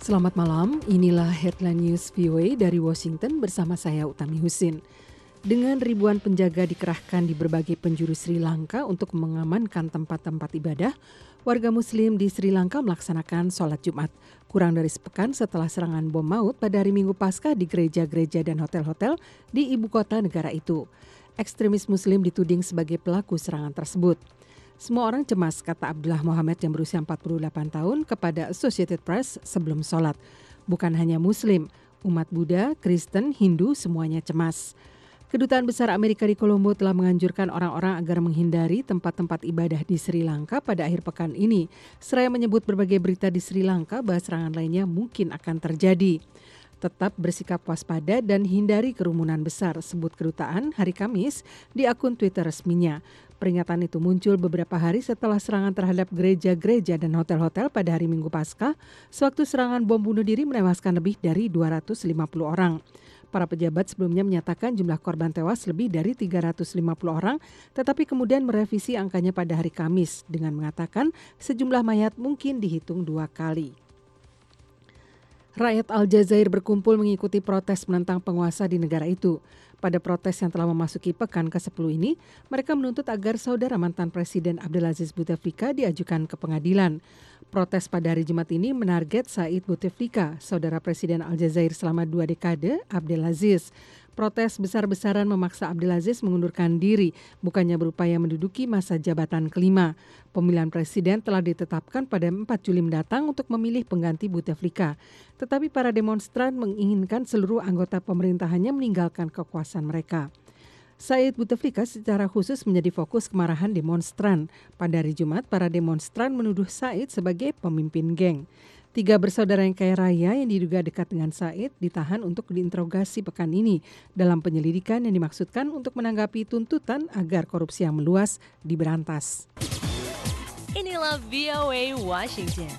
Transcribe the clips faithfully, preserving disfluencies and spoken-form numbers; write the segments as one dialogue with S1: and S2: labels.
S1: Selamat malam, inilah Headline News V O A dari Washington bersama saya Utami Husin. Dengan ribuan penjaga dikerahkan di berbagai penjuru Sri Lanka untuk mengamankan tempat-tempat ibadah, warga muslim di Sri Lanka melaksanakan sholat Jumat. Kurang dari sepekan setelah serangan bom maut pada hari Minggu Paskah di gereja-gereja dan hotel-hotel di ibu kota negara itu. Ekstremis muslim dituding sebagai pelaku serangan tersebut. Semua orang cemas, kata Abdullah Muhammad yang berusia empat puluh delapan tahun kepada Associated Press sebelum sholat. Bukan hanya muslim, umat Buddha, Kristen, Hindu semuanya cemas. Kedutaan Besar Amerika di Colombo telah menganjurkan orang-orang agar menghindari tempat-tempat ibadah di Sri Lanka pada akhir pekan ini. Seraya menyebut berbagai berita di Sri Lanka bahwa serangan lainnya mungkin akan terjadi. Tetap bersikap waspada dan hindari kerumunan besar, sebut kedutaan hari Kamis di akun Twitter resminya. Peringatan itu muncul beberapa hari setelah serangan terhadap gereja-gereja dan hotel-hotel pada hari Minggu Paskah, sewaktu serangan bom bunuh diri menewaskan lebih dari dua ratus lima puluh orang. Para pejabat sebelumnya menyatakan jumlah korban tewas lebih dari tiga ratus lima puluh orang, tetapi kemudian merevisi angkanya pada hari Kamis dengan mengatakan sejumlah mayat mungkin dihitung dua kali. Rakyat Aljazair berkumpul mengikuti protes menentang penguasa di negara itu. Pada protes yang telah memasuki pekan ke sepuluh ini, mereka menuntut agar saudara mantan Presiden Abdelaziz Bouteflika diajukan ke pengadilan. Protes pada hari Jumat ini menarget Said Bouteflika, saudara Presiden Aljazair selama dua dekade, Abdelaziz. Protes besar-besaran memaksa Abdelaziz mengundurkan diri, bukannya berupaya menduduki masa jabatan kelima. Pemilihan presiden telah ditetapkan pada empat Juli mendatang untuk memilih pengganti Bouteflika. Tetapi para demonstran menginginkan seluruh anggota pemerintahannya meninggalkan kekuasaan mereka. Said Bouteflika secara khusus menjadi fokus kemarahan demonstran. Pada hari Jumat, para demonstran menuduh Said sebagai pemimpin geng. Tiga bersaudara yang kaya raya yang diduga dekat dengan Said ditahan untuk diinterogasi pekan ini dalam penyelidikan yang dimaksudkan untuk menanggapi tuntutan agar korupsi yang meluas diberantas.
S2: Inilah V O A Washington.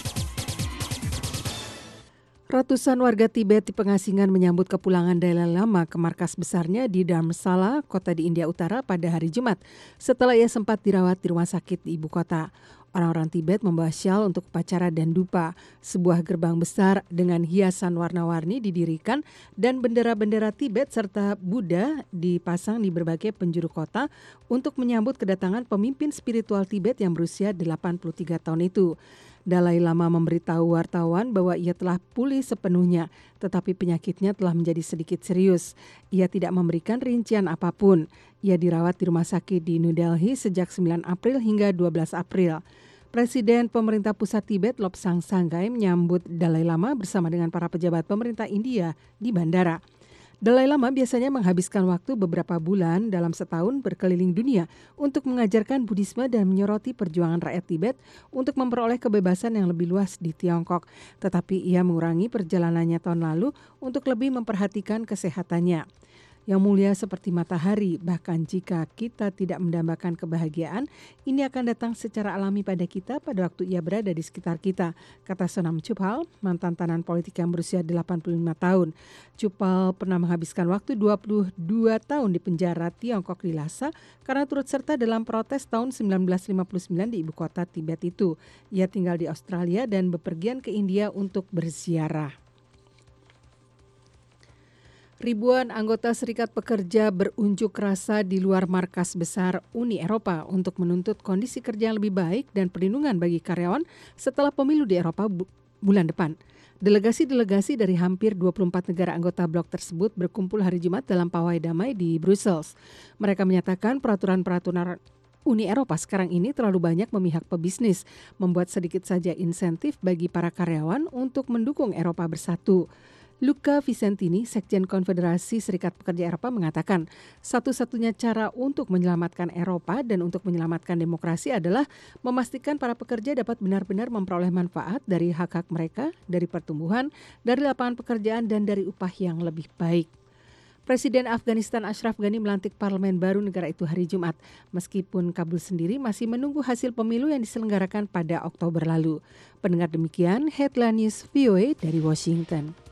S1: Ratusan warga Tibet di pengasingan menyambut kepulangan Dalai Lama ke markas besarnya di Dharamsala, kota di India Utara pada hari Jumat, setelah ia sempat dirawat di rumah sakit di ibu kota. Orang-orang Tibet membawa syal untuk upacara dan dupa. Sebuah gerbang besar dengan hiasan warna-warni didirikan dan bendera-bendera Tibet serta Buddha dipasang di berbagai penjuru kota untuk menyambut kedatangan pemimpin spiritual Tibet yang berusia delapan puluh tiga tahun itu. Dalai Lama memberitahu wartawan bahwa ia telah pulih sepenuhnya, tetapi penyakitnya telah menjadi sedikit serius. Ia tidak memberikan rincian apapun. Ia dirawat di rumah sakit di New Delhi sejak sembilan April hingga dua belas April. Presiden pemerintah pusat Tibet Lobsang Sanggai menyambut Dalai Lama bersama dengan para pejabat pemerintah India di bandara. Dalai Lama biasanya menghabiskan waktu beberapa bulan dalam setahun berkeliling dunia untuk mengajarkan Buddhisme dan menyoroti perjuangan rakyat Tibet untuk memperoleh kebebasan yang lebih luas di Tiongkok. Tetapi ia mengurangi perjalanannya tahun lalu untuk lebih memperhatikan kesehatannya. Yang mulia seperti matahari, bahkan jika kita tidak mendambakan kebahagiaan, ini akan datang secara alami pada kita pada waktu ia berada di sekitar kita, kata Sonam Chupal, mantan tahanan politik yang berusia delapan puluh lima tahun. Chupal pernah menghabiskan waktu dua puluh dua tahun di penjara Tiongkok di Lhasa karena turut serta dalam protes tahun sembilan belas lima puluh sembilan di ibu kota Tibet itu. Ia tinggal di Australia dan bepergian ke India untuk berziarah. Ribuan anggota Serikat Pekerja berunjuk rasa di luar markas besar Uni Eropa untuk menuntut kondisi kerja yang lebih baik dan perlindungan bagi karyawan setelah pemilu di Eropa bu- bulan depan. Delegasi-delegasi dari hampir dua puluh empat negara anggota blok tersebut berkumpul hari Jumat dalam pawai damai di Brussels. Mereka menyatakan peraturan-peraturan Uni Eropa sekarang ini terlalu banyak memihak pebisnis, membuat sedikit saja insentif bagi para karyawan untuk mendukung Eropa bersatu. Luca Vicentini, Sekjen Konfederasi Serikat Pekerja Eropa mengatakan satu-satunya cara untuk menyelamatkan Eropa dan untuk menyelamatkan demokrasi adalah memastikan para pekerja dapat benar-benar memperoleh manfaat dari hak-hak mereka, dari pertumbuhan, dari lapangan pekerjaan dan dari upah yang lebih baik. Presiden Afghanistan Ashraf Ghani melantik parlemen baru negara itu hari Jumat, meskipun Kabul sendiri masih menunggu hasil pemilu yang diselenggarakan pada Oktober lalu. Pendengar demikian, Headline News V O A dari Washington.